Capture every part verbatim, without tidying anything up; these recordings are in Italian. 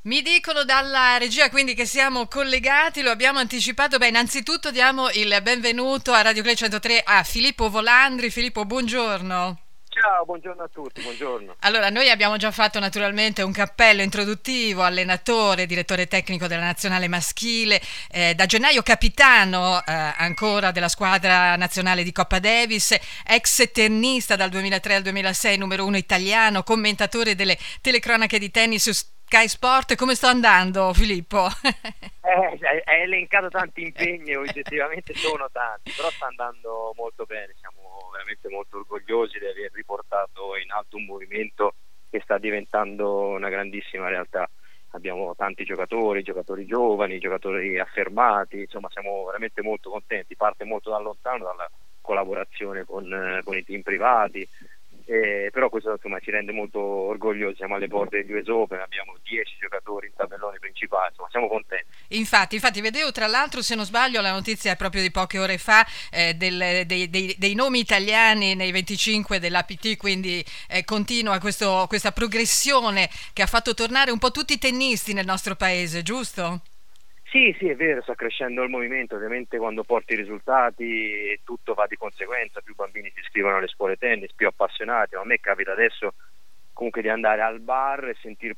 Mi dicono dalla regia quindi che siamo collegati, lo abbiamo anticipato. Beh, innanzitutto diamo il benvenuto a Radio Clay centotré a Filippo Volandri. Filippo, buongiorno. Ciao, buongiorno a tutti, buongiorno. Allora, noi abbiamo già fatto naturalmente un cappello introduttivo, allenatore, direttore tecnico della nazionale maschile, eh, da gennaio capitano eh, ancora della squadra nazionale di Coppa Davis, ex tennista dal duemilatré al duemilasei, numero uno italiano, commentatore delle telecronache di tennis su Sky Sport. Come sto andando, Filippo? Eh, hai elencato tanti impegni e oggettivamente sono tanti, però sta andando molto bene, siamo veramente molto orgogliosi di aver riportato in alto un movimento che sta diventando una grandissima realtà. Abbiamo tanti giocatori, giocatori giovani, giocatori affermati, insomma siamo veramente molto contenti, parte molto da lontano dalla collaborazione con, con i team privati. Eh, però questo insomma ci rende molto orgogliosi, siamo alle porte degli U S Open, abbiamo dieci giocatori in tabellone principale, insomma siamo contenti. Infatti, infatti vedevo tra l'altro, se non sbaglio, la notizia è proprio di poche ore fa, eh, del, dei, dei, dei nomi italiani nei venticinque dell'A P T, quindi eh, continua questo, questa progressione che ha fatto tornare un po' tutti i tennisti nel nostro paese, giusto? Sì, sì, è vero, sta crescendo il movimento, ovviamente quando porti i risultati tutto va di conseguenza, più bambini si iscrivono alle scuole tennis, più appassionati, ma a me capita adesso comunque di andare al bar e sentir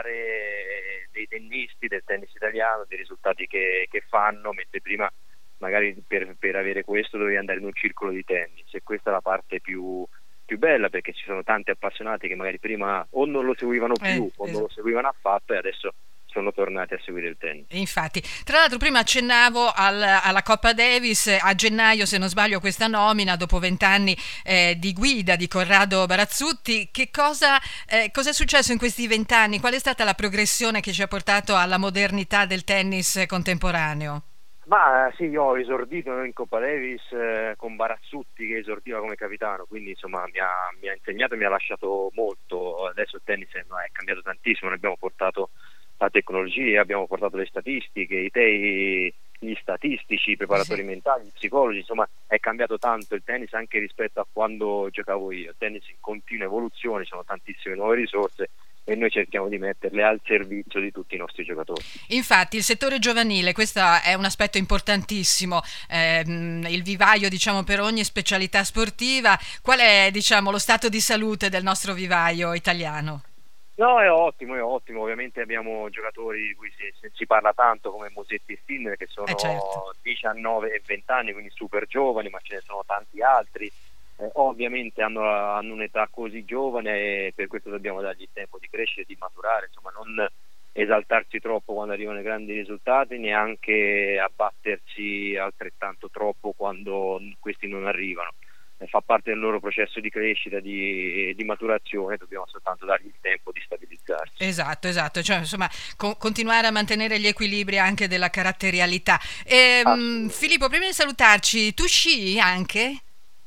parlare dei tennisti, del tennis italiano, dei risultati che, che fanno, mentre prima magari per, per avere questo dovevi andare in un circolo di tennis, e questa è la parte più, più bella, perché ci sono tanti appassionati che magari prima o non lo seguivano più Eh, o esatto. non lo seguivano affatto, e adesso sono tornati a seguire il tennis. Infatti, tra l'altro prima accennavo al, alla Coppa Davis, a gennaio se non sbaglio questa nomina dopo vent'anni eh, di guida di Corrado Barazzutti. Che cosa, eh, cosa è successo in questi vent'anni? Qual è stata la progressione che ci ha portato alla modernità del tennis contemporaneo? Ma sì, io ho esordito in Coppa Davis eh, con Barazzutti che esordiva come capitano, quindi insomma mi ha, mi ha insegnato e mi ha lasciato molto. Adesso il tennis è, è cambiato tantissimo, noi abbiamo portato la tecnologia, abbiamo portato le statistiche, i tei, gli statistici, i preparatori Sì. mentali, gli psicologi, insomma è cambiato tanto il tennis anche rispetto a quando giocavo io. Il tennis in continua evoluzione, ci sono tantissime nuove risorse e noi cerchiamo di metterle al servizio di tutti i nostri giocatori. Infatti il settore giovanile, questo è un aspetto importantissimo, ehm, il vivaio diciamo per ogni specialità sportiva. Qual è diciamo lo stato di salute del nostro vivaio italiano? No, è ottimo, è ottimo, ovviamente abbiamo giocatori di cui si, si parla tanto come Musetti e Sinner, che sono Eh certo. diciannove e venti anni, quindi super giovani, ma ce ne sono tanti altri. Eh, ovviamente hanno, hanno un'età così giovane e per questo dobbiamo dargli il tempo di crescere, di maturare, insomma non esaltarsi troppo quando arrivano i grandi risultati, neanche abbattersi altrettanto troppo quando questi non arrivano. Eh, fa parte del loro processo di crescita, di, di maturazione, dobbiamo soltanto dargli il tempo di stabilizzarsi. Esatto, esatto, cioè insomma co- continuare a mantenere gli equilibri anche della caratterialità. Ehm, Filippo, prima di salutarci, tu sci anche?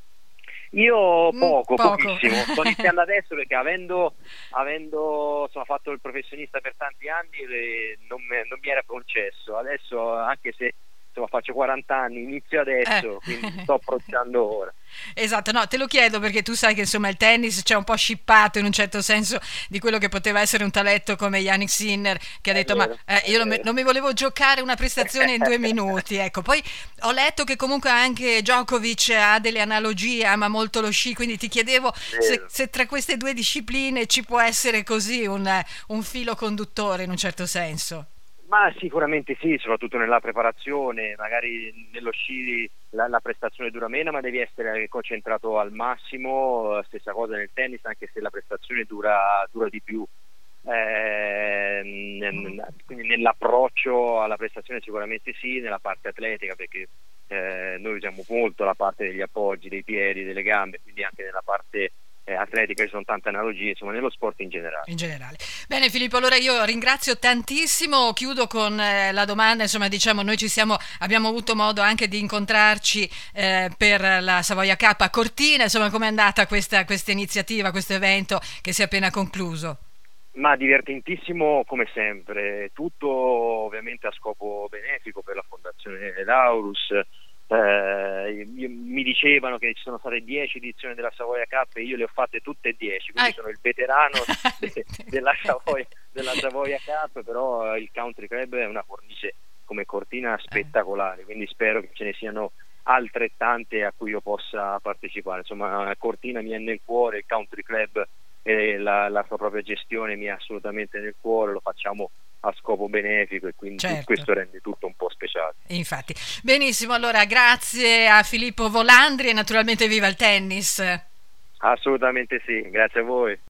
Io Mm, poco, poco. pochissimo, sto iniziando adesso perché avendo, avendo insomma, fatto il professionista per tanti anni eh, non, me, non mi era concesso, adesso anche se insomma, faccio quaranta anni, inizio adesso, Eh. quindi sto approcciando ora. Esatto, no, te lo chiedo perché tu sai che insomma il tennis c'è un po' scippato in un certo senso di quello che poteva essere un talento come Yannick Sinner, che ha È detto ma vero, eh, è io non mi, vero. non mi volevo giocare una prestazione in due minuti, ecco. Poi ho letto che comunque anche Djokovic ha delle analogie, ama molto lo sci, quindi ti chiedevo se, Vero. se tra queste due discipline ci può essere così un, un filo conduttore in un certo senso. Ma sicuramente sì, soprattutto nella preparazione, magari nello sci la, la prestazione dura meno, ma devi essere concentrato al massimo, stessa cosa nel tennis, anche se la prestazione dura, dura di più. Eh, quindi nell'approccio alla prestazione sicuramente sì, nella parte atletica, perché eh, noi usiamo molto la parte degli appoggi, dei piedi, delle gambe, quindi anche nella parte eh, atletica ci sono tante analogie, insomma nello sport in generale. In generale. Bene Filippo, allora io ringrazio tantissimo, chiudo con eh, la domanda, insomma diciamo noi ci siamo, abbiamo avuto modo anche di incontrarci eh, per la Savoia Cup a Cortina, insomma com'è andata questa, questa iniziativa, questo evento che si è appena concluso? Ma divertentissimo come sempre, tutto ovviamente a scopo benefico per la Fondazione Laurus. Eh, io- mi dicevano che ci sono state dieci edizioni della Savoia Cup e io le ho fatte tutte e dieci, quindi Ah. sono il veterano de- della Savoia, della Savoia Cup, però il Country Club è una cornice come Cortina spettacolare, quindi spero che ce ne siano altrettante a cui io possa partecipare. Insomma, Cortina mi è nel cuore, il Country Club e la, la sua propria gestione mi è assolutamente nel cuore, lo facciamo a scopo benefico e quindi certo. questo rende tutto un po' speciale. Infatti. Benissimo, allora grazie a Filippo Volandri e naturalmente viva il tennis. Assolutamente sì, grazie a voi.